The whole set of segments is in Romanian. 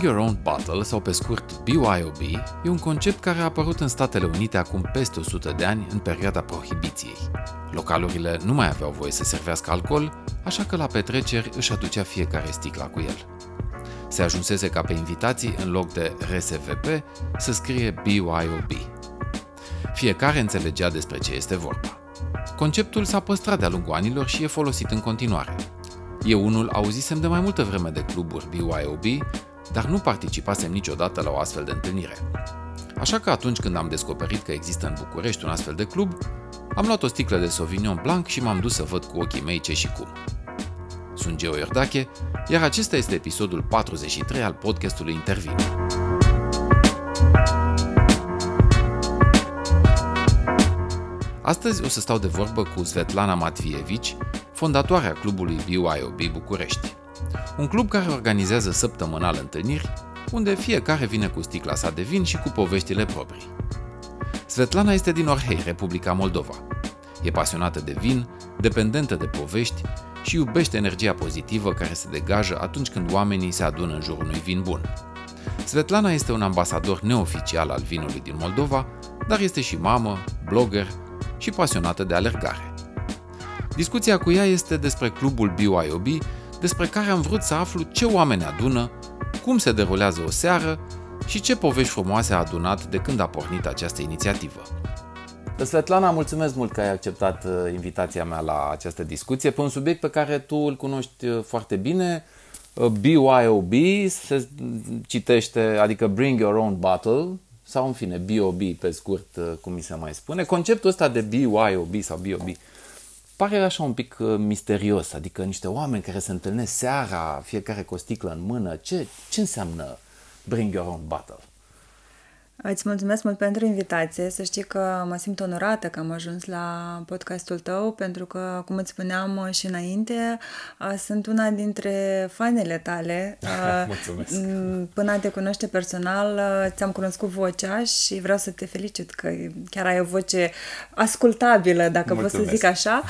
Bring Your Own Bottle, sau pe scurt BYOB, e un concept care a apărut în Statele Unite acum peste 100 de ani, în perioada prohibiției. Localurile nu mai aveau voie să servească alcool, așa că la petreceri își aducea fiecare sticla cu el. Se ajunsese ca pe invitații, în loc de RSVP, să scrie BYOB. Fiecare înțelegea despre ce este vorba. Conceptul s-a păstrat de-a lungul anilor și e folosit în continuare. Eu unul auzisem de mai multă vreme de cluburi BYOB, dar nu participasem niciodată la o astfel de întâlnire. Așa că atunci când am descoperit că există în București un astfel de club, am luat o sticlă de Sauvignon Blanc și m-am dus să văd cu ochii mei ce și cum. Sunt Geo Iordache, iar acesta este episodul 43 al podcastului Intervin. Astăzi o să stau de vorbă cu Svetlana Matvievici, fondatoarea clubului BYOB București. Un club care organizează săptămânal întâlniri, unde fiecare vine cu sticla sa de vin și cu poveștile proprii. Svetlana este din Orhei, Republica Moldova. E pasionată de vin, dependentă de povești și iubește energia pozitivă care se degajă atunci când oamenii se adună în jurul unui vin bun. Svetlana este un ambasador neoficial al vinului din Moldova, dar este și mamă, blogger și pasionată de alergare. Discuția cu ea este despre clubul BYOB, despre care am vrut să aflu ce oameni adună, cum se derulează o seară și ce povești frumoase a adunat de când a pornit această inițiativă. Svetlana, mulțumesc mult că ai acceptat invitația mea la această discuție pe un subiect pe care tu îl cunoști foarte bine. BYOB se citește, adică Bring Your Own Bottle, sau în fine BOB pe scurt, cum mi se mai spune. Conceptul ăsta de BYOB sau BOB pare așa un pic misterios, adică niște oameni care se întâlnesc seara, fiecare cu o sticlă în mână. Ce înseamnă Bring Your Own Bottle? Îți mulțumesc mult pentru invitație. Să știi că mă simt onorată că am ajuns la podcastul tău, pentru că, cum îți spuneam și înainte, sunt una dintre fanele tale. Mulțumesc! Până a te cunoaște personal, ți-am cunoscut vocea și vreau să te felicit că chiar ai o voce ascultabilă, dacă pot să zic așa.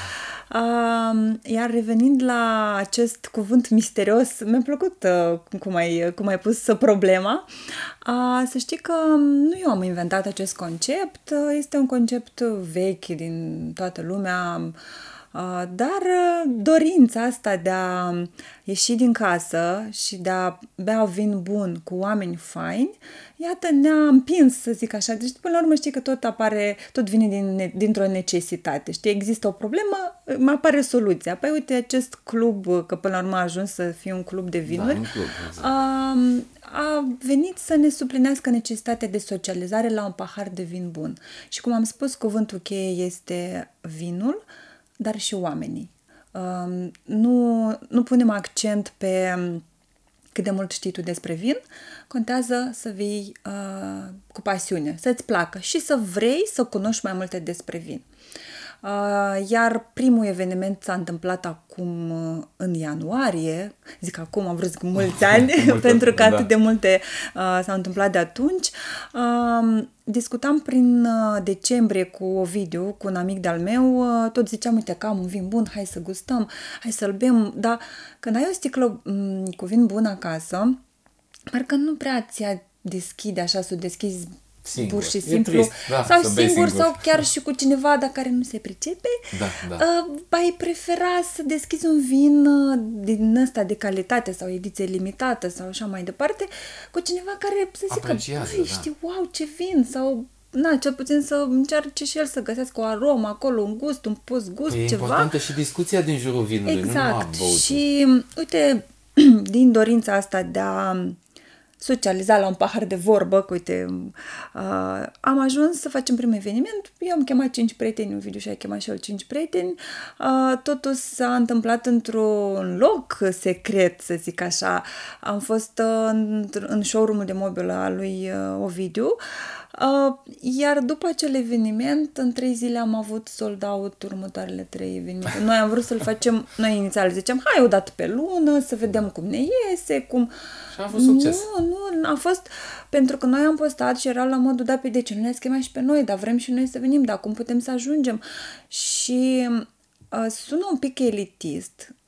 Iar revenind la acest cuvânt misterios, mi-a plăcut cum ai pus problema. Să știi că nu eu am inventat acest concept, este un concept vechi din toată lumea, dar dorința asta de a ieși din casă și de a bea vin bun cu oameni faini, iată, ne-a împins, să zic așa. Deci, până la urmă, știi că tot vine dintr-o necesitate. Știi, există o problemă, mai apare soluția. Păi, uite, acest club, că până la urmă a ajuns să fie un club de vinuri, un club, exact. A venit să ne suplinească necesitatea de socializare la un pahar de vin bun. Și cum am spus, cuvântul cheie este vinul, dar și oamenii. Nu punem accent pe cât de mult știi tu despre vin, contează să vii cu pasiune, să-ți placă și să vrei să cunoști mai multe despre vin. Iar primul eveniment s-a întâmplat acum în ianuarie, zic acum, am vrut să zic mulți ani, pentru că atât de multe s-au întâmplat de atunci. Discutam prin decembrie cu Ovidiu, cu un amic de-al meu, tot ziceam, uite că am un vin bun, hai să gustăm, hai să-l bem, dar când ai o sticlă cu vin bun acasă, parcă nu prea ți-a deschide așa, să o deschizi singur. Pur și simplu, trist, da, sau singur sau chiar și cu cineva dar care nu se pricepe, da. Ai prefera să deschizi un vin din ăsta de calitate sau ediție limitată sau așa mai departe, cu cineva care să zică, știi, wow, ce vin, sau cel puțin să încerce și el să găsească o aromă acolo, un gust, un post-gust, ceva. E importantă și discuția din jurul vinului, exact. Nu și uite, din dorința asta de a socializa la un pahar de vorbă, că uite, am ajuns să facem primul eveniment. Eu am chemat 5 prieteni, Ovidiu și-a chemat și el 5 prieteni. Totul s-a întâmplat într-un loc secret, să zic așa. Am fost în showroom-ul de mobilă al lui Ovidiu, iar după acel eveniment, în 3 zile am avut sold out următoarele 3 evenimente. Noi am vrut să-l facem, noi inițial ziceam, hai o dată pe lună, să vedem cum ne iese, cum... Și a avut succes. Nu, a fost, pentru că noi am postat și erau la modul, da, pe de ce nu ne-ați chemat și pe noi, dar vrem și noi să venim, dar cum putem să ajungem? Și sună un pic elitist,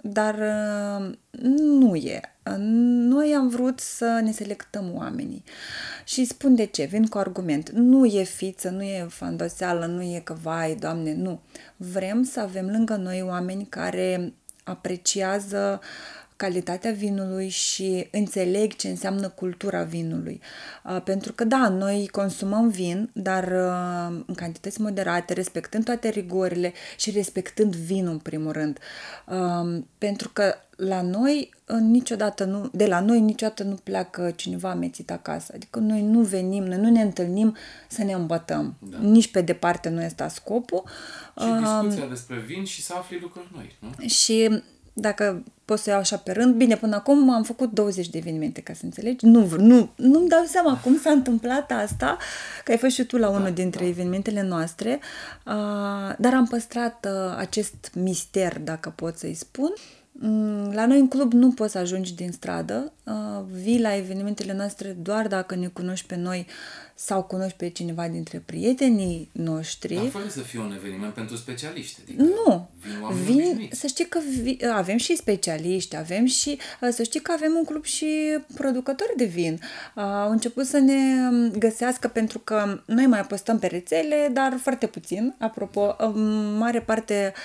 dar nu e. Noi am vrut să ne selectăm oamenii. Și spun de ce, vin cu argument. Nu e fiță, nu e fandoseală, nu e că, vai, Doamne, nu. Vrem să avem lângă noi oameni care apreciază calitatea vinului și înțeleg ce înseamnă cultura vinului. Pentru că, da, noi consumăm vin, dar în cantități moderate, respectând toate rigorile și respectând vinul în primul rând. Pentru că de la noi niciodată nu pleacă cineva amețit acasă. Adică noi nu venim, noi nu ne întâlnim să ne îmbătăm. Da. Nici pe departe nu este scopul. Și discuția despre vin și să afli lucruri noi, nu? Și dacă pot să iau așa pe rând, bine, până acum am făcut 20 de evenimente, ca să înțelegi. Nu-mi dau seama cum s-a întâmplat asta, că ai fost și tu la unul dintre evenimentele noastre, dar am păstrat acest mister, dacă pot să-i spun. La noi în club nu poți să ajungi din stradă, vii la evenimentele noastre doar dacă ne cunoști pe noi sau cunoști pe cineva dintre prietenii noștri. Dar fără să fie un eveniment pentru specialiști. Adică nu. Să știi că avem și specialiști, să știi că avem un club și producători de vin. Au început să ne găsească pentru că noi mai postăm pe rețele, dar foarte puțin. Apropo, în mare parte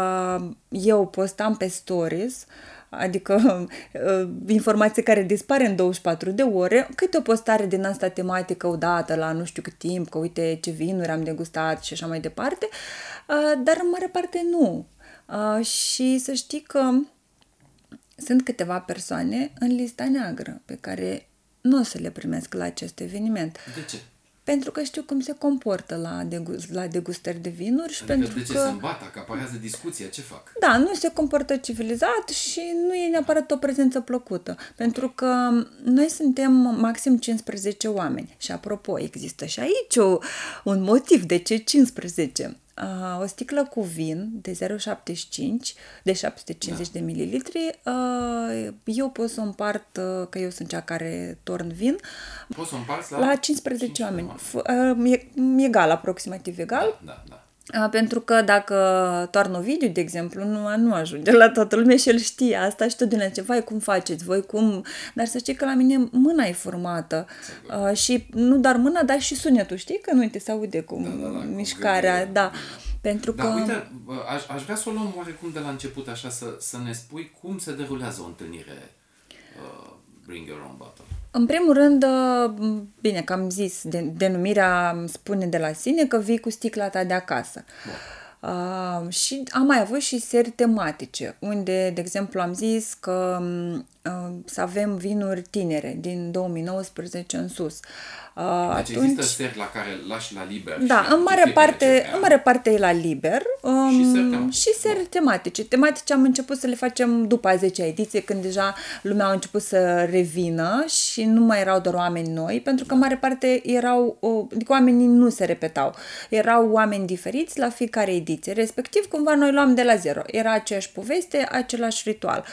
eu postam pe stories, adică informații care dispare în 24 de ore, câte o postare din asta tematică odată la nu știu cât timp, că uite ce vinuri am degustat și așa mai departe, dar în mare parte nu. Și să știi că sunt câteva persoane în lista neagră pe care nu o să le primesc la acest eveniment. De ce? Pentru că știu cum se comportă la degustări de vinuri. Și adică pentru de ce se îmbată, acaparează discuția, ce fac? Da, nu se comportă civilizat și nu e neapărat o prezență plăcută. Pentru că noi suntem maxim 15 oameni. Și apropo, există și aici un motiv de ce 15. O sticlă cu vin de 0,75, de 750 de mililitri, eu pot să o împart, că eu sunt cea care torn vin, poți să o împarți la 15 oameni. Egal, aproximativ egal. Da. Pentru că dacă toarnă Ovidiu, de exemplu, nu ajunge la toată lumea și el știe asta și tot din ce, vai, cum faceți, voi cum... Dar să știi că la mine mâna e formată și nu doar mâna, dar și sunetul, știi? Că nu te se aude cum mișcarea, da. Pentru că... uite, aș vrea să o luăm oarecum de la început, așa, să ne spui cum se derulează o întâlnire Bring Your Own Bottle. În primul rând, bine, că am zis, denumirea spune de la sine că vii cu sticla ta de acasă. Și am mai avut și serii tematice, unde, de exemplu, am zis că să avem vinuri tinere, din 2019 în sus. Deci există seri la care lași la liber. Da, în mare parte e la liber. Și seri tematice. Tematice am început să le facem după a 10-a ediție, când deja lumea a început să revină și nu mai erau doar oameni noi, pentru că în mare parte adică oamenii nu se repetau. Erau oameni diferiți la fiecare ediție. Respectiv, cumva noi luam de la zero. Era aceeași poveste, același ritual.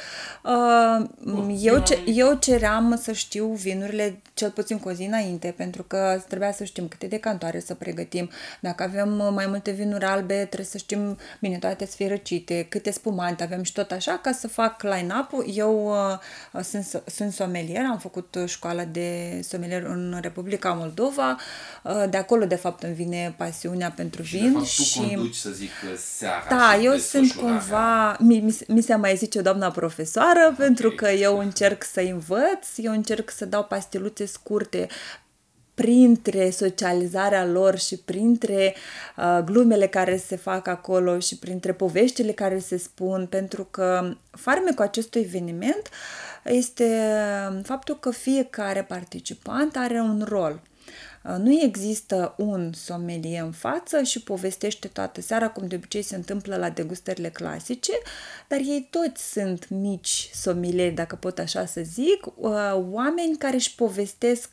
Eu ceream să știu vinurile cel puțin cu o zi înainte, pentru că trebuia să știm câte decantoare să pregătim. Dacă avem mai multe vinuri albe, trebuie să știm, bine, toate să fie răcite, câte spumante avem și tot așa, ca să fac line-up-ul. Eu sunt sommelier, am făcut școala de sommelier în Republica Moldova. De acolo, de fapt, îmi vine pasiunea pentru vin. De fapt, tu conduci, să zic, seara. Da, eu sunt cumva, mi se mai zice doamna profesoară, pentru că eu încerc să învăț, eu încerc să dau pastiluțe scurte printre socializarea lor și printre glumele care se fac acolo și printre poveștile care se spun, pentru că farmecul acestui eveniment este faptul că fiecare participant are un rol. Nu există un sommelier în față și povestește toată seara, cum de obicei se întâmplă la degustările clasice, dar ei toți sunt mici sommelieri, dacă pot așa să zic, oameni care își povestesc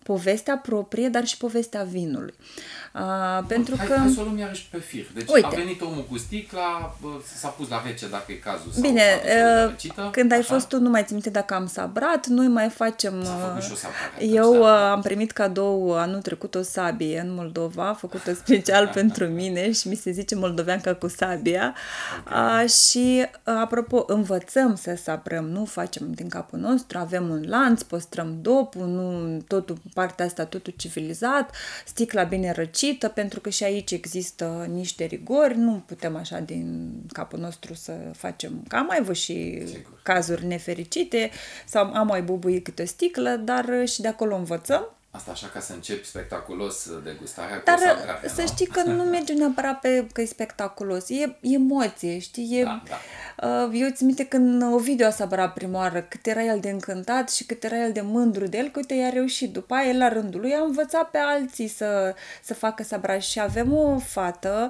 povestea proprie, dar și povestea vinului. Pentru că... Hai să o luăm iarăși pe fir. Deci uite, a venit omul cu sticla, s-a pus la rece dacă e cazul. Bine, când ai fost tu, nu mai țin minte dacă am sabrat, noi mai facem... Eu am primit cadou anul trecut o sabie în Moldova, făcută special pentru mine și mi se zice moldoveanca cu sabia. Okay. Și, apropo, învățăm să sabrăm, nu facem din capul nostru, avem un lanț, păstrăm dopul, nu totul, partea asta totul civilizat, sticla bine răcită, pentru că și aici există niște rigori, nu putem așa din capul nostru să facem, că am mai avut și cazuri nefericite, sau am mai bubuit câte o sticlă, dar și de acolo învățăm. Asta așa ca să începi spectaculos degustarea. Dar să știi că nu merge neapărat pe că e spectaculos. E emoție, știi? Eu țin minte când Ovidiu a sabrat prima oară, cât era el de încântat și cât era el de mândru de el, că uite, i-a reușit. După aia, el la rândul lui a învățat pe alții să facă sabraj. Și avem o fată,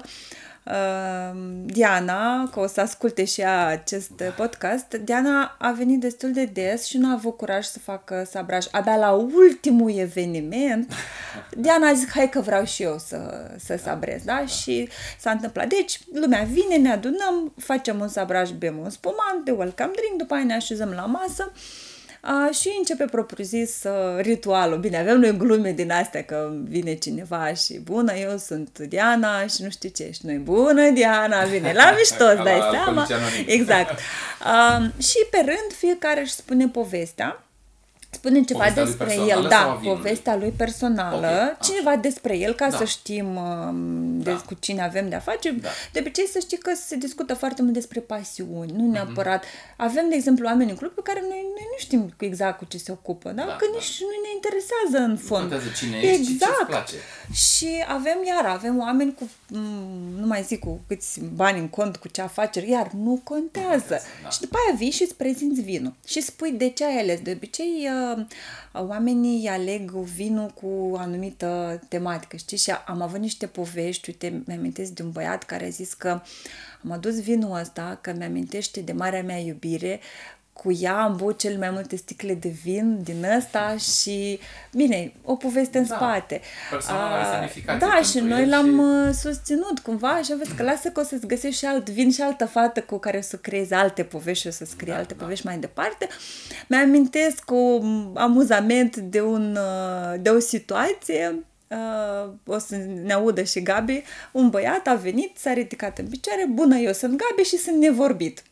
Diana, că o să asculte și ea acest podcast. Diana a venit destul de des și nu a avut curaj să facă sabraj. Abia la ultimul eveniment Diana a zis, hai că vreau și eu să sabrez, da? Și s-a întâmplat. Deci, lumea vine, ne adunăm, facem un sabraj, bem un spumant de welcome drink, după aia ne așezăm la masă. Și începe propriu-zis ritualul. Bine, avem noi glume din astea că vine cineva și bună, eu sunt Diana și nu știu ce. Și noi, bună Diana, vine la mișto, îți dai seama. Exact. Și pe rând fiecare își spune povestea. Spune ceva despre el, povestea lui personală, cineva despre el, ca să știm cu cine avem de-a face. De obicei să știi că se discută foarte mult despre pasiuni, nu neapărat. Avem, de exemplu, oameni în club pe care noi nu știm exact cu ce se ocupă, că nici nu ne interesează în fond. Nu contează cine ești și ce-ți place. Și avem oameni cu, nu mai zic cu câți bani în cont, cu ce afaceri, iar nu contează. Și după aia vii și îți prezinți vinul și spui de ce ai ales. De obicei oamenii aleg vinul cu o anumită tematică, știi? Și am avut niște povești, uite, mi-amintesc de un băiat care a zis că am adus vinul ăsta, că mi-amintește de marea mea iubire, cu ea am băut cel mai multe sticle de vin din ăsta și, bine, o poveste în spate. Și noi l-am susținut cumva și vezi că lasă că o să-ți găsești și alt vin și altă fată cu care să creezi alte povești și o să scrie alte povești mai departe. Mi-amintesc un amuzament de o situație. O să ne audă și Gabi. Un băiat a venit, s-a ridicat în picioare, bună, eu sunt Gabi și sunt nevorbit.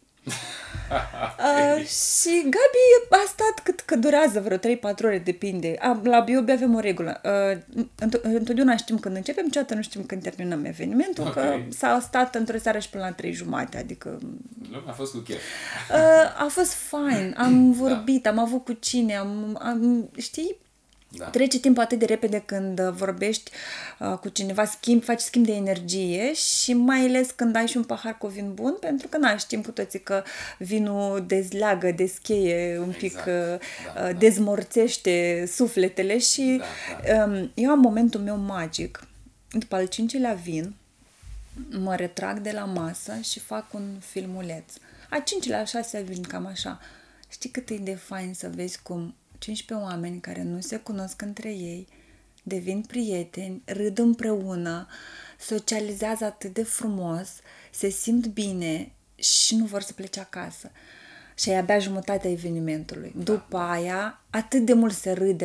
Și Gabi a stat cât că durează, vreo 3-4 ore, depinde. La B.O.B. avem o regulă. Întotdeauna știm când începem, niciodată nu știm când terminăm evenimentul, că s-a stat într-o seară și până la 3:30, adică... A fost cu chef. A fost fain, am vorbit, am avut cu cine, știi? Trece timpul atât de repede când vorbești cu cineva, faci schimb de energie și mai ales când ai și un pahar cu vin bun, pentru că știm cu toții că vinul dezleagă, descheie un pic, dezmorțește sufletele și eu am momentul meu magic. După al 5-lea vin, mă retrag de la masă și fac un filmuleț. Al 5-lea, al 6-lea vin, cam așa. Știi cât e de fain să vezi cum 15 oameni care nu se cunosc între ei devin prieteni, râd împreună, socializează atât de frumos, se simt bine și nu vor să plece acasă. Și e abia jumătatea evenimentului. După aia, atât de mult se râde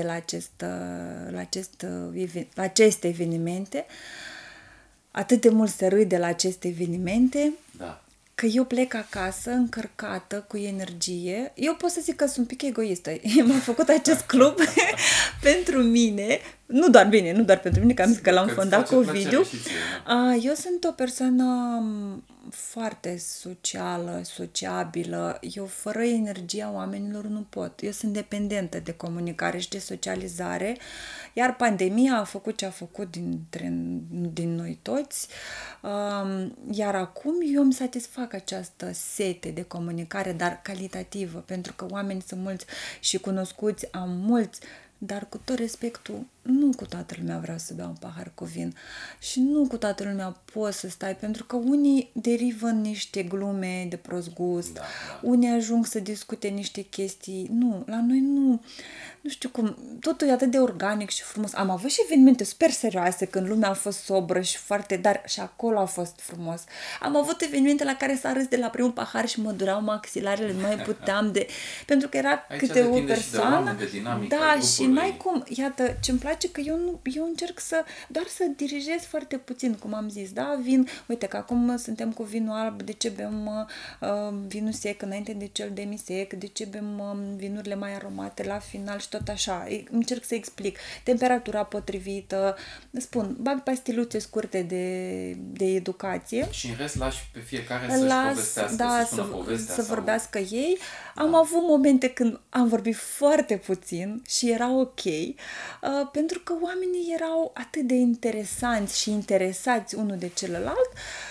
la aceste evenimente, atât de mult se râde la aceste evenimente, că eu plec acasă încărcată, cu energie. Eu pot să zic că sunt un pic egoistă. M-am făcut acest club pentru mine, nu doar pentru mine, că am zis că l-am fondat cu Ovidiu. Eu sunt o persoană foarte socială, sociabilă. Eu fără energia oamenilor nu pot. Eu sunt dependentă de comunicare și de socializare, iar pandemia a făcut ce a făcut din noi toți, iar acum eu îmi satisfac această sete de comunicare, dar calitativă, pentru că oamenii sunt mulți și cunoscuți am mulți, dar cu tot respectul, nu cu toată lumea vreau să beau un pahar cu vin și nu cu toată lumea poți să stai, pentru că unii derivă în niște glume de prost gust, unii ajung să discute niște chestii. Nu, la noi nu știu cum, totul e atât de organic și frumos. Am avut și evenimente super serioase când lumea a fost sobră și foarte, dar și acolo a fost frumos. Am avut evenimente la care s-a râs de la primul pahar și mă dureau maxilarele, nu mai puteam pentru că era aici câte o persoană. De dinamică, da, și n-ai cum, iată, ce-mi place că eu încerc doar să dirigez foarte puțin, cum am zis, da, vin, uite că acum suntem cu vinul alb, de ce bem vinul sec înainte de cel demisec, de ce bem vinurile mai aromate la final și tot așa. Încerc să explic temperatura potrivită, spun, bag pastiluțe scurte de educație. Și în rest lași pe fiecare să-și povestească, să spună povestea. Să vorbească ei. Am avut momente când am vorbit foarte puțin și era ok, pentru că oamenii erau atât de interesanți și interesați unul de celălalt.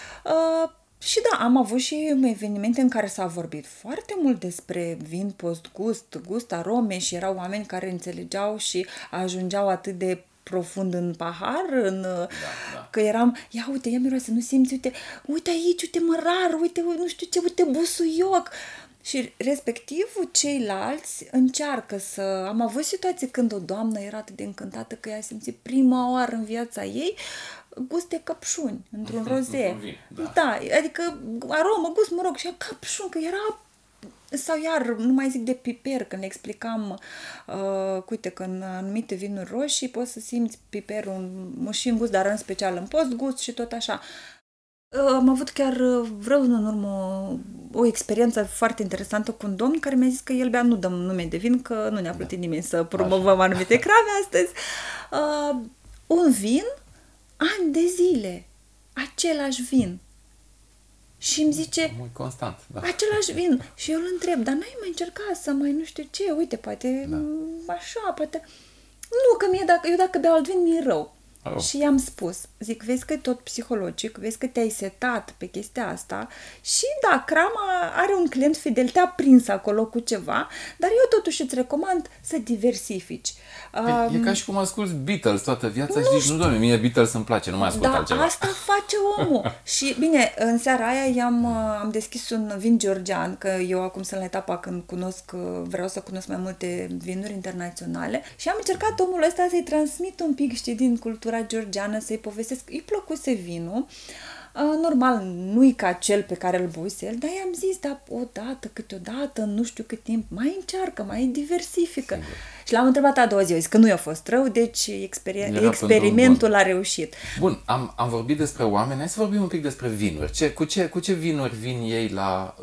Și da, am avut și evenimente în care s-a vorbit foarte mult despre vin, post-gust, gust, arome și erau oameni care înțelegeau și ajungeau atât de profund în pahar, că eram, ia uite, ia miroase, nu simți, uite aici, uite mărar, uite nu știu ce, uite busuioc. Și respectiv ceilalți încearcă să... Am avut situații când o doamnă era atât de încântată că ea a simțit prima oară în viața ei gust de căpșuni, într-un roze. Da, adică aromă, gust, mă rog, și căpșuni, că era... Sau iar, nu mai zic de piper, când le explicam, uite, că în anumite vinuri roșii poți să simți piperul și în gust, dar în special în post-gust și tot așa. Am avut chiar vreo în urmă o experiență foarte interesantă cu un domn care mi-a zis că el bea, nu dăm nume de vin, că nu ne-a plătit nimeni să promovăm anumite crame astăzi. Un vin, ani de zile, același vin. Și îmi zice, constant, același vin. Și eu îl întreb, dar n-ai mai încercat să mai nu știu ce, uite, poate așa, poate... Nu, că eu dacă beau alt vin, mi-e rău. Și i-am spus, zic, vezi că e tot psihologic, vezi că te-ai setat pe chestia asta și da, crama are un client fidel, te-a prins acolo cu ceva, dar eu totuși îți recomand să diversifici. E ca și cum asculti Beatles toată viața și zici, nu, doamne, mie Beatles îmi place, nu mai ascult altceva. Da, asta face omul. Și bine, în seara aia am deschis un vin georgian, că eu acum sunt la etapa când vreau să cunosc mai multe vinuri internaționale și am încercat omul ăsta să-i transmit un pic, știi, din cultura georgiană, să-i povestesc. Îi plăcuse vinul. Normal, nu-i ca cel pe care îl buse el, dar i-am zis, da, odată, câteodată, nu știu cât timp, mai încearcă, mai diversifică. Sigur. Și l-am întrebat a doua zi, zis că nu i-a fost rău, deci experimentul a reușit. Bun, am vorbit despre oameni, hai să vorbim un pic despre vinuri. Cu ce vinuri vin ei la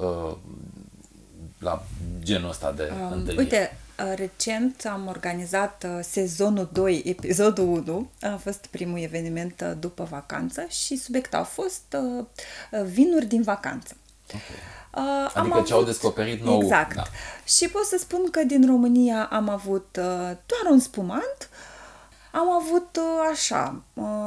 genul ăsta de întâlniri? Uite, recent am organizat sezonul 2, episodul 1, a fost primul eveniment după vacanță și subiectul a fost vinuri din vacanță. Okay. Adică ce au descoperit nou. Exact. Da. Și pot să spun că din România am avut doar un spumant, am avut așa,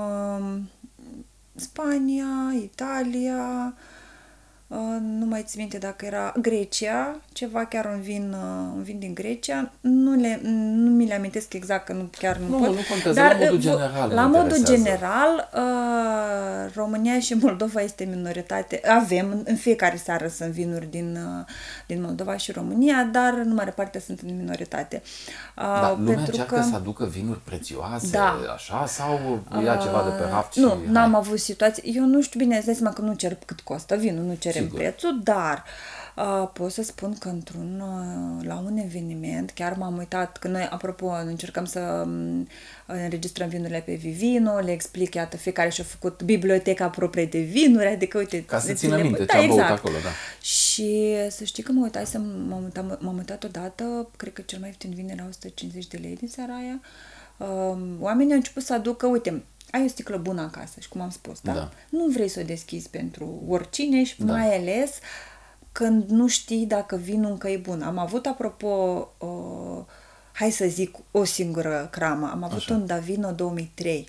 Spania, Italia, nu mai țin minte dacă era Grecia, ceva, chiar un vin din Grecia, nu mi le amintesc exact, că nu pot. Nu contează, dar la modul general. La modul general, România și Moldova este minoritate. Avem, în fiecare seară sunt vinuri din Moldova și România, dar în mare parte sunt în minoritate. Dar lumea încearcă să aducă vinuri prețioase, așa, sau ia ceva de pe raft? Nu, n-am avut situații. Eu nu știu, bine, îți dai seama că nu cer cât costă vinul, nu cerem prețul, dar pot să spun că la un eveniment, chiar m-am uitat, că noi, apropo, încercăm să înregistrăm vinurile pe Vivino, le explic, iată, fiecare și-a făcut biblioteca proprie de vinuri, adică, uite... Ca să țină minte ce a băut acolo, da. Și să știi că m-am uitat odată, cred că cel mai ieftin vin era 150 de lei din seara aia. Oamenii au început să aducă, uite, ai o sticlă bună acasă și cum am spus, da? Nu vrei să o deschizi pentru oricine și mai ales când nu știi dacă vinul încă e bun. Am avut, apropo, hai să zic, o singură cramă. Am avut un Davino 2003.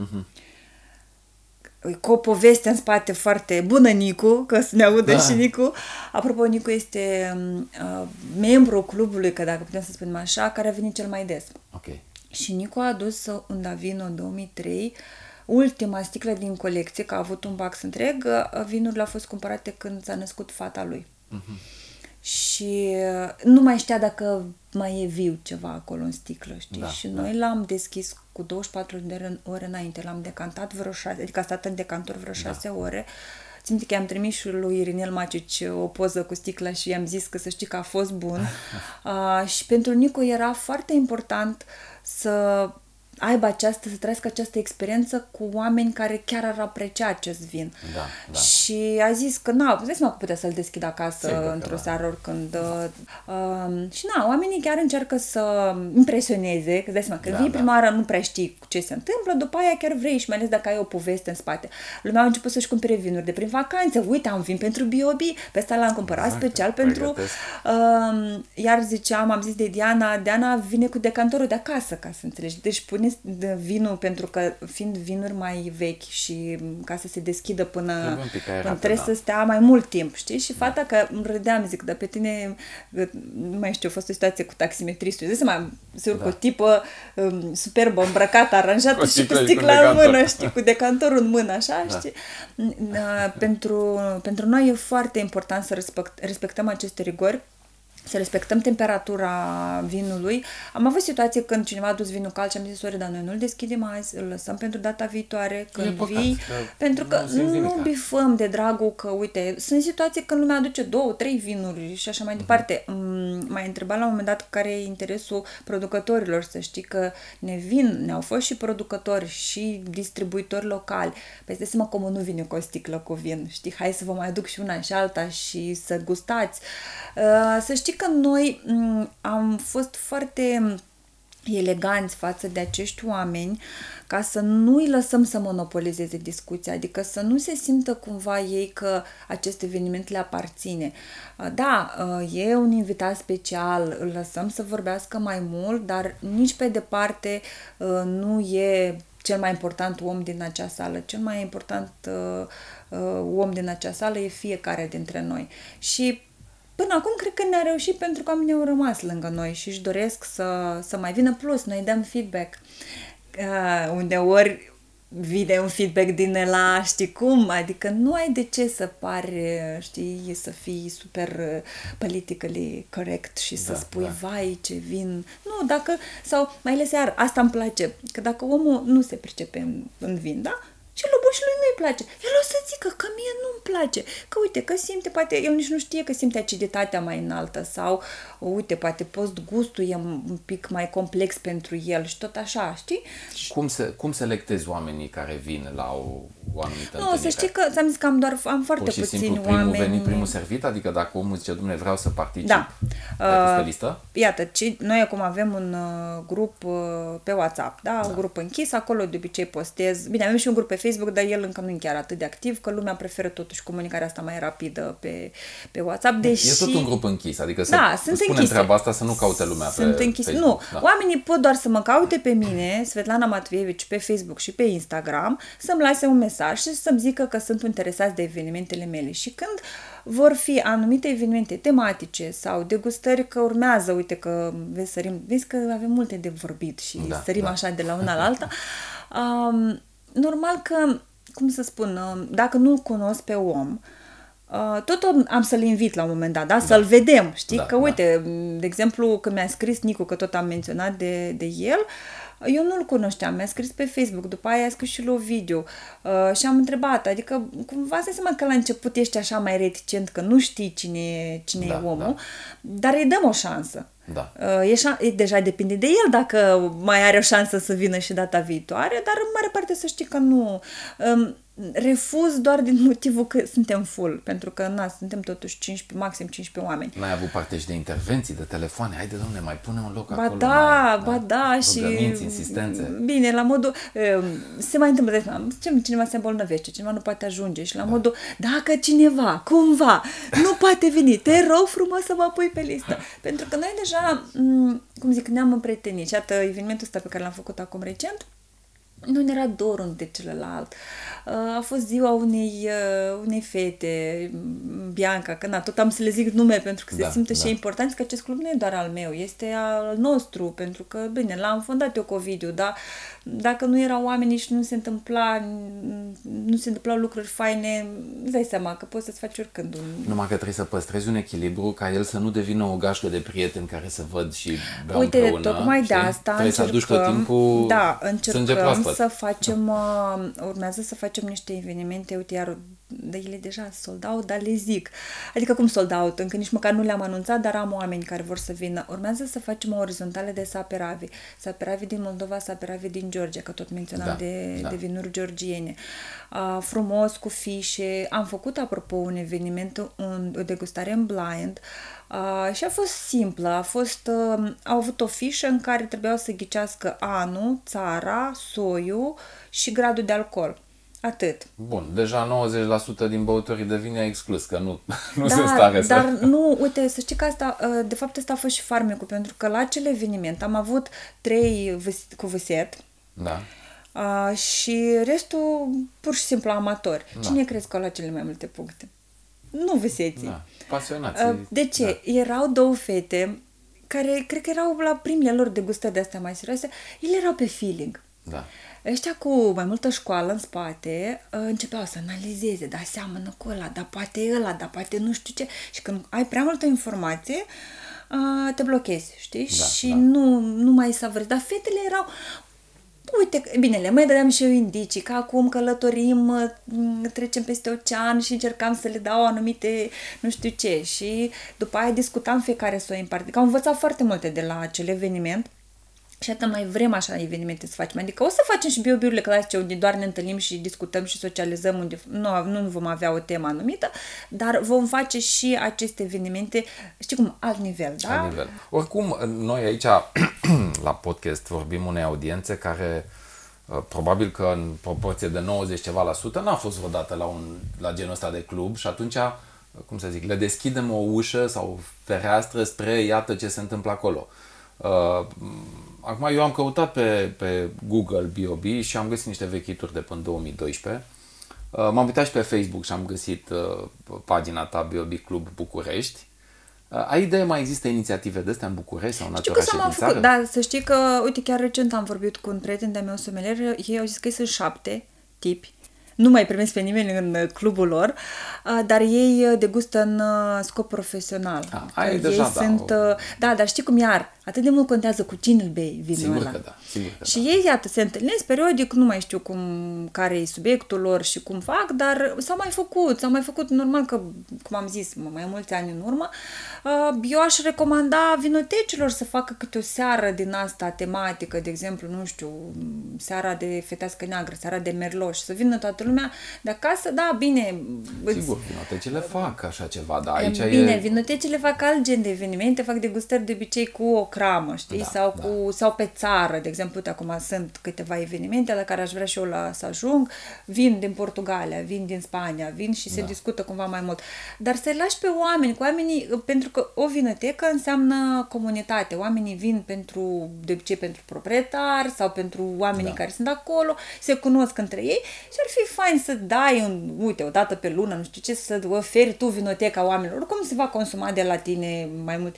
Cu o poveste în spate foarte bună, Nicu, că să ne audă și Nicu. Apropo, Nicu este membru clubului, că dacă putem să spunem așa, care a venit cel mai des. Și Nicu a adus un Davino 2003, ultima sticlă din colecție, că a avut un box întreg, vinurile au fost cumpărate când s-a născut fata lui. Și nu mai știa dacă mai e viu ceva acolo în sticlă, știi? Da, și noi l-am deschis cu 24 de ore înainte, l-am decantat vreo 6, adică a stat în decantor vreo 6 ore. Țin minte că i-am trimis și lui Irinel Macici o poză cu sticla și i-am zis că să știi că a fost bun. Și pentru Nicu era foarte important să să trăiască această experiență cu oameni care chiar ar aprecia acest vin. Da. Și a zis că îți că putea să-l deschid acasă într-o seară oricând. Și oamenii chiar încearcă să impresioneze, că îți dai seama, că vii prima oară nu prea știi ce se întâmplă, după aia chiar vrei și mai ales dacă ai o poveste în spate. Lumea a început să-și cumpere vinuri de prin vacanță. Uite, am vin pentru B.O.B. Pe ăsta l-am cumpărat special pentru... Iar am zis de Diana vine cu decantorul de acasă, ca să înțelegi. Deci pune vinul, pentru că fiind vinuri mai vechi și ca să se deschidă până trebuie să stea mai mult timp, știi? Și fata, că îmi râdeam, zic, dar pe tine, nu mai știu, a fost o situație cu taximetristul, zic să se urcă o tipă superbă, îmbrăcată, aranjată și cu sticla în mână, știi? Cu decantorul în mână, așa, știi? Pentru noi e foarte important să respectăm aceste rigori, să respectăm temperatura vinului. Am avut situație când cineva a dus vinul cald și am zis, sorry, dar noi nu-l deschidem azi, îl lăsăm pentru data viitoare, când vii, pentru că nu bifăm de dragul că, uite, sunt situații când lumea aduce 2-3 vinuri și așa mai departe. M-ai întrebat la un moment dat care e interesul producătorilor, să știi că ne-au fost și producători și distribuitori locali. Păi stai seama cum nu vine cu o sticlă cu vin, știi, hai să vă mai aduc și una și alta și să gustați. Să știi că noi am fost foarte eleganți față de acești oameni ca să nu îi lăsăm să monopolizeze discuția, adică să nu se simtă cumva ei că acest eveniment le aparține. Da, e un invitat special, îl lăsăm să vorbească mai mult, dar nici pe departe nu e cel mai important om din acea sală. Cel mai important om din acea sală e fiecare dintre noi. Și până acum cred că ne-a reușit pentru că oamenii au rămas lângă noi și își doresc să mai vină, plus noi dăm feedback. Uneori vine un feedback din ăla, știi cum? Adică nu ai de ce să pari, știi, să fii super politically correct și să spui, vai, ce vin. Nu, sau mai ales iar, asta îmi place, că dacă omul nu se pricepe în vin, da? Și lui nu-i place. El o să zică că mie nu-mi place. Că uite, că simte, poate el nici nu știe că simte aciditatea mai înaltă sau uite, poate post-gustul e un pic mai complex pentru el și tot așa, știi? Cum selectezi oamenii care vin la o anumită întâlnire? Nu, să știi că ți-am zis că am foarte puțini oameni. Primul venit servit? Adică dacă omul zice, Dumne, vreau să particip, ai pus pe listă? Iată, noi acum avem un grup pe WhatsApp, da? Un grup închis, acolo de obicei postez. Bine, avem și un grup pe Facebook, dar el încă nu e chiar atât de activ, că lumea preferă totuși comunicarea asta mai rapidă pe WhatsApp, deși... E tot un grup închis, adică sunt spunem treaba asta să nu caute lumea pe Facebook. Nu, oamenii pot doar să mă caute pe mine, Svetlana Matveevici, pe Facebook și pe Instagram, să-mi lase un mesaj și să-mi zică că sunt interesați de evenimentele mele. Și când vor fi anumite evenimente tematice sau degustări, că urmează, uite că vezi că avem multe de vorbit și sărim așa de la una la alta, normal că, cum să spun, dacă nu-l cunosc pe om, tot am să-l invit la un moment dat, da? Să-l vedem, știi? Că uite, de exemplu, când mi-a scris Nicu, că tot am menționat de el, eu nu-l cunoșteam, mi-a scris pe Facebook, după aia a scris și la Ovidiu și am întrebat, adică cumva să seama că la început ești așa mai reticent, că nu știi cine e omul, dar îi dăm o șansă. Da. Deja depinde de el dacă mai are o șansă să vină și data viitoare, dar în mare parte să știi că nu. Refuz doar din motivul că suntem full, pentru că suntem totuși 15, maxim 15 oameni. N-ai avut parte și de intervenții, de telefoane, haide dom'le, mai pune un loc acolo. Ba da, și rugăminți, insistențe. Bine, la modul se mai întâmplă, cineva se îmbolnăvește, cineva nu poate ajunge și la modul, dacă cineva, cumva, nu poate veni, te rog frumos să mă pui pe listă. Pentru că noi deja, cum zic, ne-am împrietenit și iată evenimentul ăsta pe care l-am făcut acum recent, nu ne era dor unul de celălalt. A fost ziua unei fete, Bianca, că tot am să le zic nume pentru că se simte și important că acest club nu e doar al meu, este al nostru, pentru că, bine, l-am fondat eu cu Ovidiu, dar dacă nu erau oamenii și nu se întâmplau lucruri faine, îți dai seama că poți să-ți faci oricând Numai că trebuie să păstrezi un echilibru ca el să nu devină o gașcă de prieteni care să văd și beau împreună. Uite, tocmai de asta trebuie să aduci tot timpul sânge proaspăt. Să facem, urmează să facem niște evenimente, uite, iar ele deja sold out, dar le zic. Adică cum sold out? Încă nici măcar nu le-am anunțat, dar am oameni care vor să vină. Urmează să facem o orizontală de saperavi. Saperavi din Moldova, saperavi din Georgia, că tot menționam de vinuri georgiene. Frumos, cu fișe. Am făcut, apropo, un eveniment, o degustare în blind și a fost simplă. Au avut o fișă în care trebuiau să ghicească anul, țara, soiul și gradul de alcool. Atât. Bun, deja 90% din băutorii de vin e exclus, că nu sunt stare dar nu, uite, să știi că asta, de fapt asta a fost și farmecul, pentru că la acel eveniment am avut 3 cu văset și restul pur și simplu amatori. Cine crezi că au luat cele mai multe puncte? Nu văseții. Pasionați. De ce? Erau 2 fete care, cred că erau la primele lor degustări de-astea mai serioase, ele erau pe feeling. Da. Ăștia cu mai multă școală în spate începeau să analizeze, dar seamănă cu ăla, dar poate ăla, dar poate nu știu ce. Și când ai prea multă informație, te blochezi, știi? Și nu mai savărezi. Dar fetele erau... Uite, bine, le mai dădeam și eu indicii, că acum călătorim, trecem peste ocean și încercam să le dau anumite nu știu ce. Și după aia discutam fiecare să o împarte. Că am învățat foarte multe de la acel eveniment. Și atât mai vrem așa evenimente să facem. Adică o să facem și bio-biurile clasice unde doar ne întâlnim și discutăm și socializăm, unde nu vom avea o temă anumită, dar vom face și aceste evenimente, știi cum, alt nivel, da? Alt nivel. Oricum, noi aici, la podcast, vorbim unei audiențe care probabil că în proporție de 90 ceva la sută n-a fost vreodată la genul ăsta de club și atunci, cum să zic, le deschidem o ușă sau o fereastră spre iată ce se întâmplă acolo. Acum eu am căutat pe Google B.O.B. și am găsit niște vechituri de până 2012. M-am uitat și pe Facebook și am găsit pagina ta B.O.B. Club București. Ai idee, mai există inițiative de astea în București sau în alte orașe din țară? Da, să știi că, uite, chiar recent am vorbit cu un prieten de-a meu somelier, ei au zis că sunt 7 tipi. Nu mai primesc pe nimeni în clubul lor, dar ei degustă în scop profesional. Ai deja, dar știi cum iar, atât de mult contează cu cine îl bei vinul sigur ăla. Că da, sigur că și ei, iată, se întâlnesc periodic, nu mai știu care e subiectul lor și cum fac, dar s-au mai făcut, normal că, cum am zis, mai mulți ani în urmă, eu aș recomanda vinotecilor să facă câte o seară din asta tematică, de exemplu, nu știu, seara de fetească neagră, seara de merloș, să vină toată lumea de acasă, da, bine. Sigur, vinotecile fac așa ceva, dar aici bine, vinotecile fac alt gen de evenimente, fac degustări de obicei cu o cramă, știi? Sau pe țară, de exemplu, uite, acum sunt câteva evenimente la care aș vrea și eu să ajung, vin din Portugalia, vin din Spania, vin și se discută cumva mai mult. Dar să-i lași pe oamenii, pentru că o vinotecă înseamnă comunitate. Oamenii vin de obicei pentru proprietari sau pentru oamenii care sunt acolo, se cunosc între ei și ar fi fain să dai, uite, o dată pe lună, nu știu ce, să oferi tu vinoteca oamenilor. Oricum se va consuma de la tine mai mult.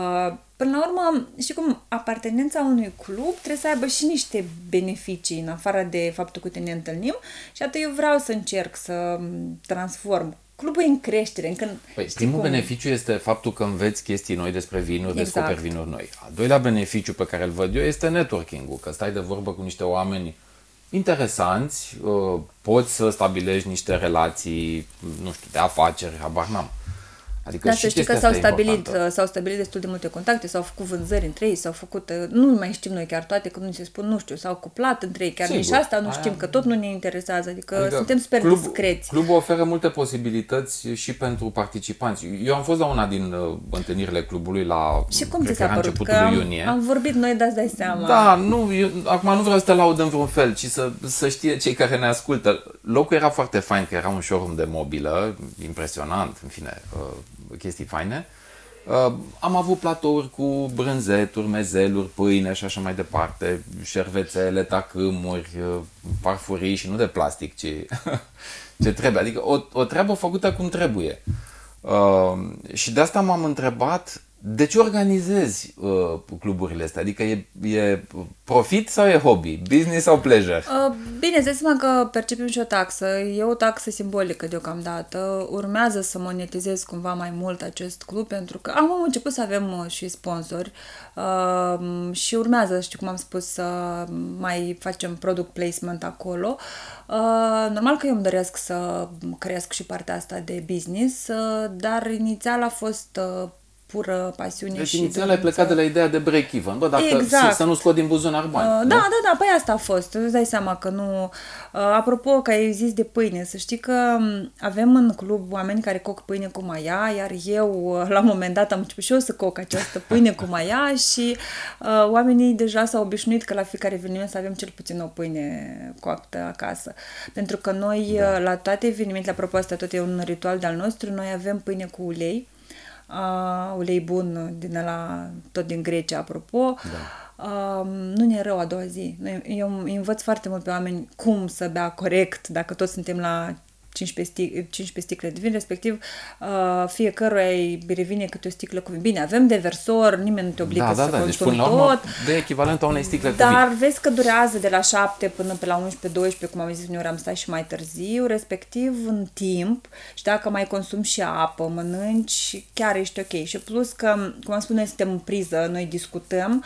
Până la urmă, știi cum, apartenența unui club trebuie să aibă și niște beneficii, în afară de faptul că ne întâlnim, și atât eu vreau să încerc să transform. Clubul e în creștere. Primul beneficiu este faptul că înveți chestii noi despre vinuri, descoperi vinuri noi. Al doilea beneficiu pe care îl văd eu este networking-ul, că stai de vorbă cu niște oameni interesanți, poți să stabilești niște relații, nu știu, de afaceri, habar n-am. Adică să știi că s-au stabilit destul de multe contacte, s-au făcut vânzări între ei, s-au făcut, nu mai știm noi chiar toate, că nu se spun, nu știu, s-au cuplat între ei, chiar nici asta nu știm, că tot nu ne interesează, adică suntem super discreți. Clubul oferă multe posibilități și pentru participanți. Eu am fost la una din întâlnirile clubului și cum ți s-a părut? Că iunie. Am vorbit noi, dar îți dai seama. Da, acum nu vreau să te laud în vreun fel, ci să știe cei care ne ascultă. Locul era foarte fain, că era un showroom de mobilă, impresionant, în fine, chestii faine. Am avut platouri cu brânzeturi, mezeluri, pâine și așa mai departe, șervețele, tacâmuri, farfurii și nu de plastic, ci ce trebuie. Adică o treabă făcută cum trebuie. Și de asta m-am întrebat de ce organizezi cluburile astea? Adică e profit sau e hobby? Business sau pleasure? Bine, îți dai seama că percepem și o taxă. E o taxă simbolică deocamdată. Urmează să monetizez cumva mai mult acest club pentru că am început să avem și sponsori și urmează, știu cum am spus, să mai facem product placement acolo. Normal că eu îmi doresc să cresc și partea asta de business, dar inițial a fost pură pasiune. Deci inițial ai plecat de la ideea de break-even. Bă, dacă exact. să nu scot din buzunar bani. Da, păi asta a fost. Îți dai seama că nu... Apropo, că ai zis de pâine, să știi că avem în club oameni care coc pâine cu maia, iar eu, la un moment dat, am început și eu să coc această pâine cu maia și oamenii deja s-au obișnuit că la fiecare eveniment să avem cel puțin o pâine coaptă acasă. Pentru că noi, la toate evenimentele, apropo, asta tot e un ritual de-al nostru, noi avem pâine cu ulei, ulei bun din ăla, tot din Grecia, apropo. Nu ne e rău a doua zi. Eu învăț foarte mult pe oameni cum să bea corect, dacă toți suntem la 15 sticle de vin, respectiv fiecăruia îi revine câte o sticlă cu vin. Bine, avem diversor, nimeni nu te obligă să consumi deci, tot. De echivalentul unei sticle cu vin. Dar vin. vezi că durează de la 7 până pe la 11-12, cum am zis, uneori am stat și mai târziu, respectiv în timp, și dacă mai consumi și apă, mănânci, chiar ești ok. Și plus că, cum am spus, noi suntem în priză, noi discutăm,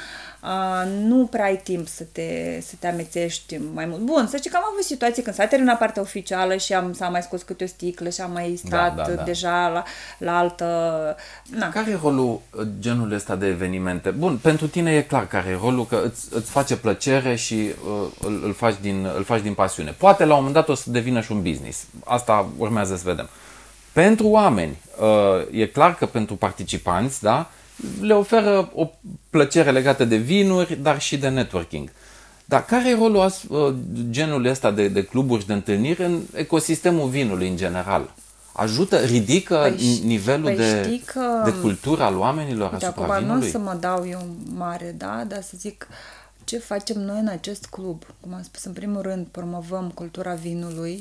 nu prea ai timp să te amețești mai mult. Bun, să știi că am avut situații când s-a terminat partea oficială și s-a mai scos câte o sticlă și am mai stat deja la altă... Care e rolul genul ăsta de evenimente? Bun, pentru tine e clar care e rolul, că îți face plăcere și îl faci din pasiune. Poate la un moment dat o să devină și un business. Asta urmează să vedem. Pentru oameni, e clar că pentru participanți, da, le oferă o plăcere legată de vinuri, dar și de networking. Dar care e rolul genului ăsta de cluburi și de întâlniri în ecosistemul vinului în general? Ajută, ridică nivelul de cultură al oamenilor asupra vinului? Nu o să mă dau eu mare, dar să zic ce facem noi în acest club. Cum am spus, în primul rând promovăm cultura vinului,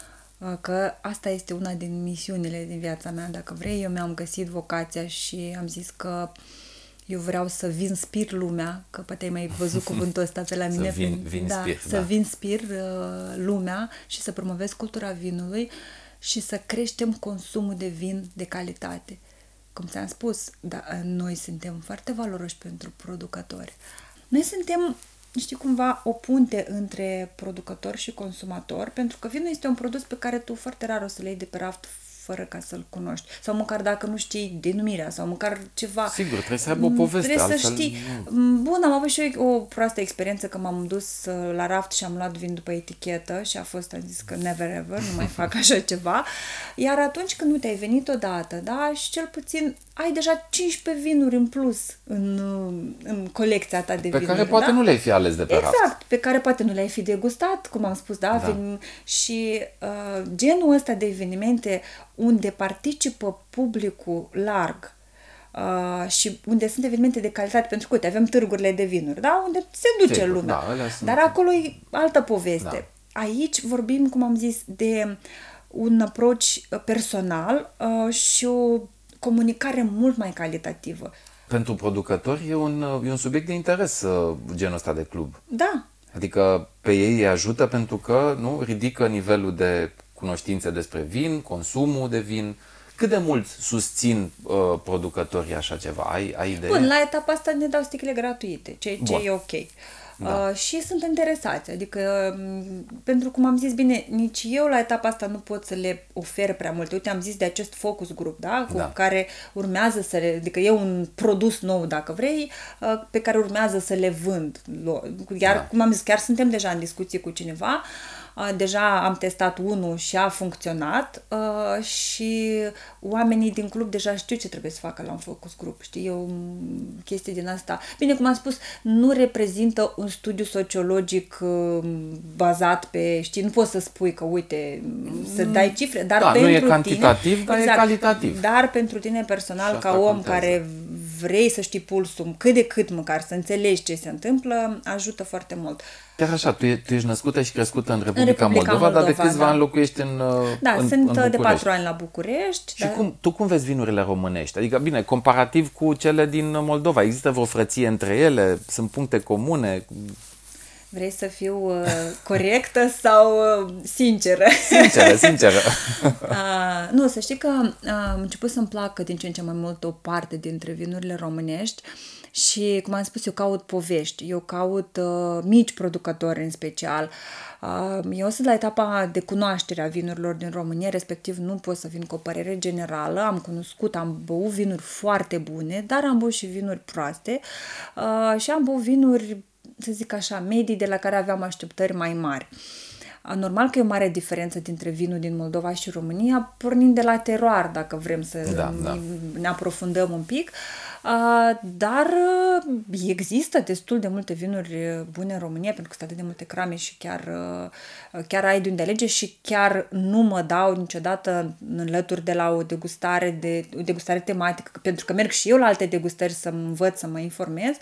că asta este una din misiunile din viața mea. Dacă vrei, eu mi-am găsit vocația și am zis că eu vreau să vinspir lumea, că poate ai mai văzut cuvântul ăsta pe la mine. Să vinspir lumea și să promovez cultura vinului și să creștem consumul de vin de calitate. Cum ți-am spus, noi suntem foarte valoroși pentru producători. Noi suntem, știi, cumva o punte între producător și consumator, pentru că vinul este un produs pe care tu foarte rar o să-l iei de pe raft fără ca să-l cunoști. Sau măcar dacă nu știi denumirea, sau măcar ceva. Sigur, trebuie să aibă o poveste. Trebuie să știi. Bun, am avut și eu o proastă experiență că m-am dus la raft și am luat vin după etichetă și am zis că never ever, nu mai fac așa ceva. Iar atunci când te-ai venit odată, da, și cel puțin ai deja 15 vinuri în plus în colecția ta de vinuri. Pe care poate nu le-ai fi ales de pe raft. Exact, pe care poate nu le-ai fi degustat, cum am spus, da? Și genul ăsta de evenimente unde participă publicul larg și unde sunt evenimente de calitate, pentru că, uite, avem târgurile de vinuri, da? Unde se duce lumea. Dar acolo e altă poveste. Da. Aici vorbim, cum am zis, de un approach personal și o comunicare mult mai calitativă. Pentru producători e un subiect de interes genul ăsta de club. Da. Adică pe ei îi ajută pentru că ridică nivelul de cunoștințe despre vin, consumul de vin. Cât de mult susțin producătorii așa ceva? Ai idee? Bun, la etapa asta ne dau sticle gratuite, ceea ce e ok. Da. Și sunt interesați, adică pentru cum am zis bine, nici eu la etapa asta nu pot să le ofer prea multe. Uite, am zis de acest focus group, da? Cu care urmează adică e un produs nou, dacă vrei, pe care urmează să le vând. Iar, cum am zis, chiar suntem deja în discuție cu cineva Deja am testat unul și a funcționat și oamenii din club deja știu ce trebuie să facă la un focus group. Știi, e o chestie din asta. Bine, cum am spus, nu reprezintă un studiu sociologic bazat pe, știi, nu poți să spui că, uite, să dai cifre, dar pentru nu e cantitativ, tine, dar exact, e calitativ. Dar pentru tine personal, ca om care vrei să știi pulsul, cât de cât măcar, să înțelegi ce se întâmplă, ajută foarte mult. Chiar așa, tu ești născută și crescută în Republica Moldova, dar de câțiva ani locuiești în sunt în de 4 ani la București. Și tu cum vezi vinurile românești? Adică, bine, comparativ cu cele din Moldova, există vreo frăție între ele? Sunt puncte comune? Vrei să fiu corectă sau sinceră? Sinceră. Nu, să știi că am început să-mi placă din ce în ce mai mult o parte dintre vinurile românești și, cum am spus, eu caut povești, eu caut mici producători în special. Eu sunt la etapa de cunoaștere a vinurilor din România, respectiv nu pot să vin cu o părere generală. Am băut vinuri foarte bune, dar am băut și vinuri proaste și am băut vinuri, să zic așa, medii, de la care aveam așteptări mai mari. Normal că e o mare diferență dintre vinul din Moldova și România, pornind de la teroar, dacă vrem să ne aprofundăm un pic, dar există destul de multe vinuri bune în România, pentru că sunt atât de multe crame și chiar ai de unde alege și chiar nu mă dau niciodată înlături de la o degustare tematică, pentru că merg și eu la alte degustări să învăț, să mă informez.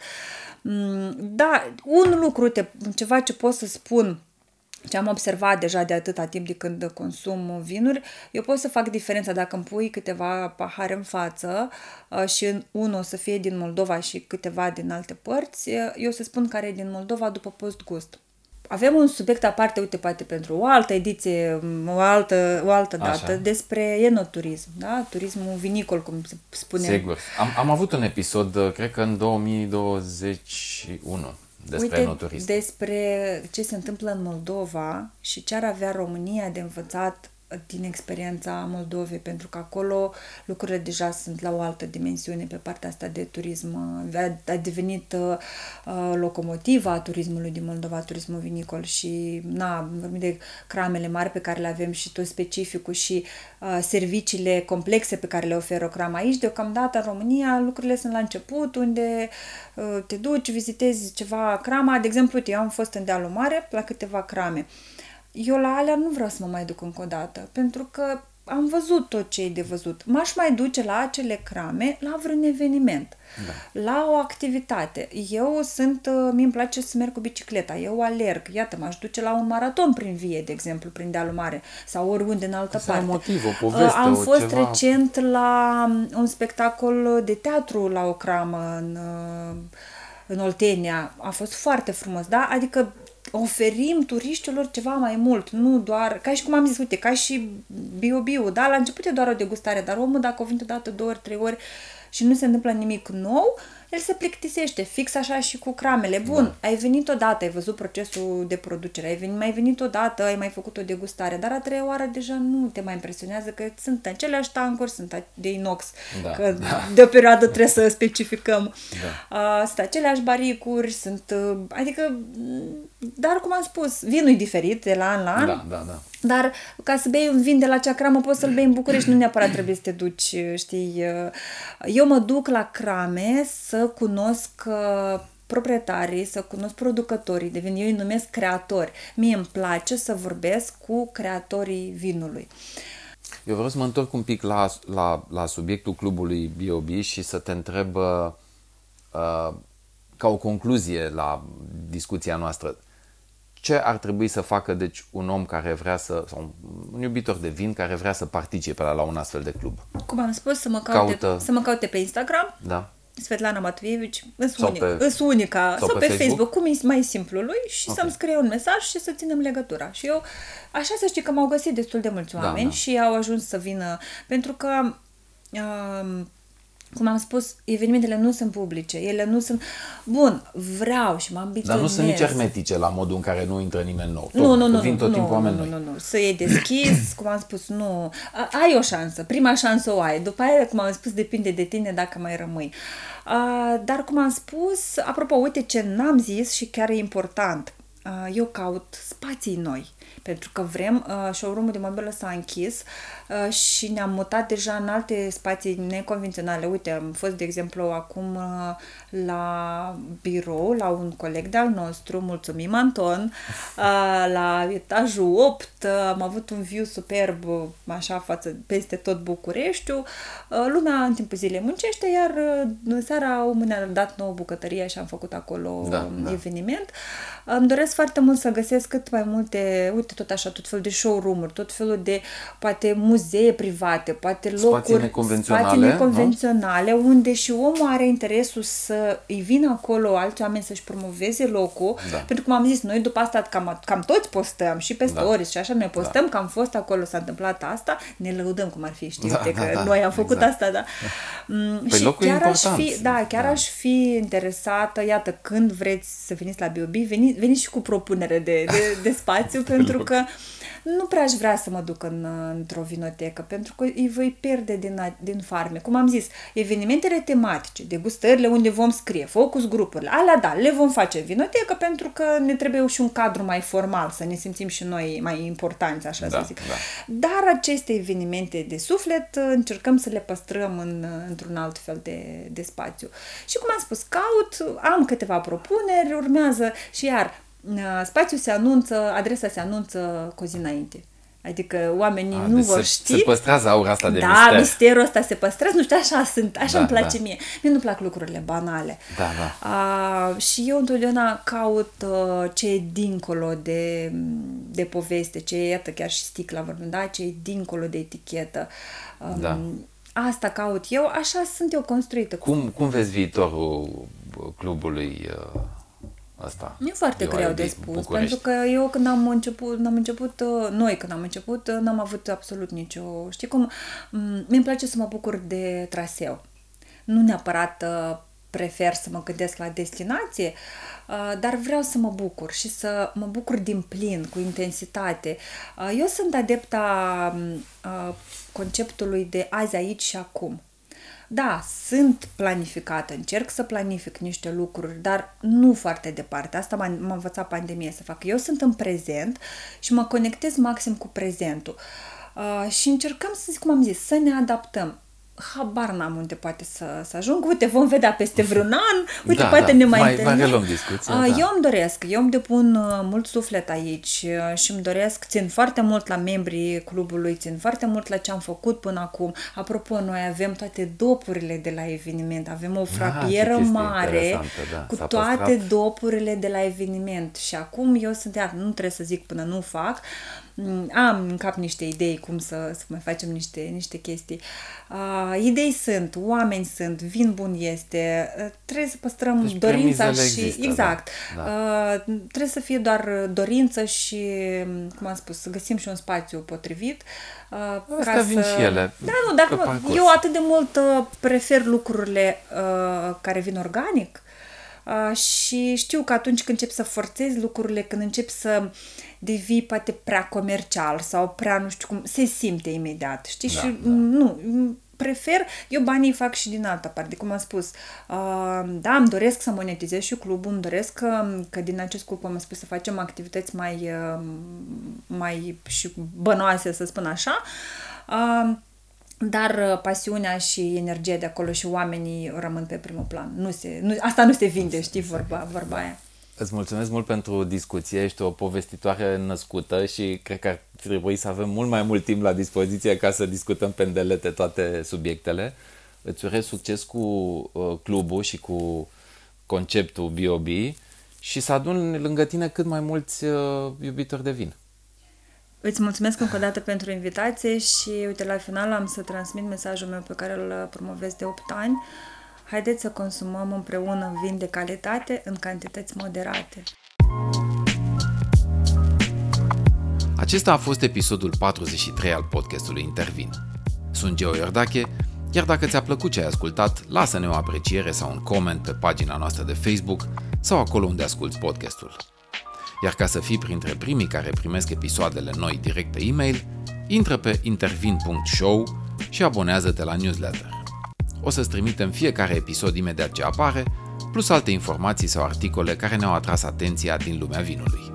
Da, un lucru, ceva ce pot să spun, ce am observat deja de atâta timp de când consum vinuri, eu pot să fac diferența dacă îmi pui câteva pahare în față și unul o să fie din Moldova și câteva din alte părți, eu să spun care e din Moldova după post-gust. Avem un subiect aparte, uite, poate pentru o altă ediție, o altă dată, despre enoturism, da? Turismul vinicol, cum se spune. Sigur. Am avut un episod, cred că în 2021, despre enoturism. Despre ce se întâmplă în Moldova și ce ar avea România de învățat din experiența Moldovei, pentru că acolo lucrurile deja sunt la o altă dimensiune pe partea asta de turism. A devenit locomotiva turismului din Moldova, turismul vinicol și vorbim de cramele mari pe care le avem și tot specificul și serviciile complexe pe care le oferă o cramă aici. Deocamdată în România lucrurile sunt la început, unde te duci, vizitezi ceva crama. De exemplu, eu am fost în Dealul Mare la câteva crame. Eu la alea nu vreau să mă mai duc încă o dată, pentru că am văzut tot ce e de văzut. M-aș mai duce la acele crame la vreun eveniment, la o activitate. Mie îmi place să merg cu bicicleta, eu alerg. Iată, m-aș duce la un maraton prin Vie, de exemplu, prin Dealul Mare sau oriunde în altă parte. Motiv, o poveste, am fost ceva... recent la un spectacol de teatru la o cramă în Oltenia. A fost foarte frumos, da? Adică oferim turiștilor ceva mai mult, nu doar, ca și cum am zis, uite, ca și bio, da, la început e doar o degustare, dar omul dacă o vine odată, 2 ori, 3 ori și nu se întâmplă nimic nou, el se plictisește, fix așa și cu cramele. Bun, ai venit odată, ai văzut procesul de producere, mai venit odată, ai mai făcut o degustare, dar a treia oară deja nu te mai impresionează că sunt aceleași tancuri, sunt de inox, că de o perioadă trebuie să specificăm. Sunt aceleași baricuri, adică, dar cum am spus, vinul e diferit de la an la an. Dar ca să bei un vin de la acea cramă poți să-l bei în București, nu neapărat trebuie să te duci, știi. Eu mă duc la crame să cunosc proprietarii, să cunosc producătorii de vin. Eu îi numesc creatori. Mie îmi place să vorbesc cu creatorii vinului. Eu vreau să mă întorc un pic la subiectul clubului B.O.B. și să te întreb ca o concluzie la discuția noastră. Ce ar trebui să facă, deci, un om care vrea sau un iubitor de vin care vrea să participe la un astfel de club? Cum am spus, să mă caute pe Instagram, Svetlana Matveevici, unica, sau pe Facebook, cum e mai simplu lui, și să-mi scrie un mesaj și să ținem legătura. Și eu, așa să știi că m-au găsit destul de mulți oameni și au ajuns să vină, pentru că... cum am spus, evenimentele nu sunt publice, ele nu sunt... Bun, vreau și mă ambiționez. Dar nu sunt nici hermetice la modul în care nu intră nimeni nou. Vin tot timpul oameni noi. Nu. Să e deschis, cum am spus, nu. Ai o șansă, prima șansă o ai. După aia, cum am spus, depinde de tine dacă mai rămâi. Dar, cum am spus, apropo, uite ce n-am zis și chiar e important. eu caut spații noi. Pentru că vrem, showroom-ul de mobilă s-a închis și ne-am mutat deja în alte spații neconvenționale. Uite, am fost, de exemplu, acum la birou, la un coleg de-al nostru, mulțumim Anton, la etajul 8, am avut un view superb, așa, peste tot Bucureștiul. Lumea în timpul zilei muncește, iar seara omul ne-a dat nouă bucătărie și am făcut acolo eveniment. Îmi doresc foarte mult să găsesc cât mai multe, uite, tot așa, tot felul de showroom-uri, tot felul de, poate, muzee private, poate locuri, spații neconvenționale, unde și omul are interesul să îi vină acolo alți oameni să-și promoveze locul, pentru că, cum am zis, noi după asta cam toți postăm și pe stories și așa, noi postăm că am fost acolo, s-a întâmplat asta, ne lăudăm cum ar fi, știi, că noi am făcut asta, da. Și chiar aș fi interesată, iată, când vreți să veniți la B.O.B., veniți și cu propunere de spațiu, pentru că nu prea aș vrea să mă duc într-o vinotecă, pentru că îi voi pierde din farme. Cum am zis, evenimentele tematice, degustările unde vom scrie, focus grupurile, alea da, le vom face în vinotecă, pentru că ne trebuie și un cadru mai formal, să ne simțim și noi mai importanți, așa să zic. Da. Dar aceste evenimente de suflet încercăm să le păstrăm într-un alt fel de spațiu. Și cum am spus, am câteva propuneri, urmează și iar spațiul se anunță, adresa se anunță cu o zi înainte. Adică oamenii nu vor ști. Se păstrează aura asta de mister. Da, misterul ăsta se păstrează, nu știu, așa îmi place mie. Mie nu plac lucrurile banale. Și eu întotdeauna caut ce e dincolo de poveste, ce e, iată, chiar și sticla vorbim, da? Ce e dincolo de etichetă. Asta caut eu, așa sunt eu construită. Cum vezi viitorul clubului asta? E foarte greu de spus, București. Pentru că eu când am început, n-am avut absolut nicio, știi cum, mi-mi place să mă bucur de traseu. Nu neapărat prefer să mă gândesc la destinație, dar vreau să mă bucur și să mă bucur din plin, cu intensitate. Eu sunt adepta conceptului de azi, aici și acum. Da, sunt planificată, încerc să planific niște lucruri, dar nu foarte departe. Asta m-a învățat pandemia să fac. Eu sunt în prezent și mă conectez maxim cu prezentul. Și încercăm, să zic cum am zis, să ne adaptăm. Habar n-am unde poate să ajung. Uite, vom vedea peste vreun an. Uite, poate ne mai întâlnim. Mai reluăm discuția. Eu îmi depun mult suflet aici și îmi doresc, țin foarte mult la membrii clubului, țin foarte mult la ce am făcut până acum. Apropo, noi avem toate dopurile de la eveniment. Avem o frapieră mare cu toate dopurile de la eveniment. Și acum eu sunt nu trebuie să zic până nu fac. Am în cap niște idei cum să mai facem niște chestii. Idei sunt, oameni sunt, vin bun este, trebuie să păstrăm deci dorința și există, exact. Trebuie să fie doar dorință și, cum am spus, să găsim și un spațiu potrivit. Asta vin și ele. Eu atât de mult prefer lucrurile care vin organic. Și știu că atunci când începi să forțezi lucrurile, când începi să devii poate prea comercial sau prea nu știu cum, se simte imediat, știi? Și nu, prefer, eu banii fac și din altă parte, cum am spus, îmi doresc să monetizez și clubul, îmi doresc că din acest club, cum am spus, să facem activități mai și bănoase, să spun așa, dar pasiunea și energia de acolo și oamenii rămân pe primul plan. Asta nu se vinde, știi, vorba aia. Îți mulțumesc mult pentru discuție, ești o povestitoare născută și cred că ar trebui să avem mult mai mult timp la dispoziție ca să discutăm pe îndelete toate subiectele. Îți urez succes cu clubul și cu conceptul B.O.B. și să adun lângă tine cât mai mulți iubitori de vin. Îți mulțumesc încă o dată pentru invitație și uite, la final am să transmit mesajul meu pe care îl promovez de 8 ani. Haideți să consumăm împreună vin de calitate în cantități moderate. Acesta a fost episodul 43 al podcastului Intervin. Sunt Geo Iordache, iar dacă ți-a plăcut ce ai ascultat, lasă-ne o apreciere sau un coment pe pagina noastră de Facebook sau acolo unde asculți podcastul. Iar ca să fii printre primii care primesc episoadele noi direct pe e-mail, intră pe intervin.show și abonează-te la newsletter. O să-ți trimitem fiecare episod imediat ce apare, plus alte informații sau articole care ne-au atras atenția din lumea vinului.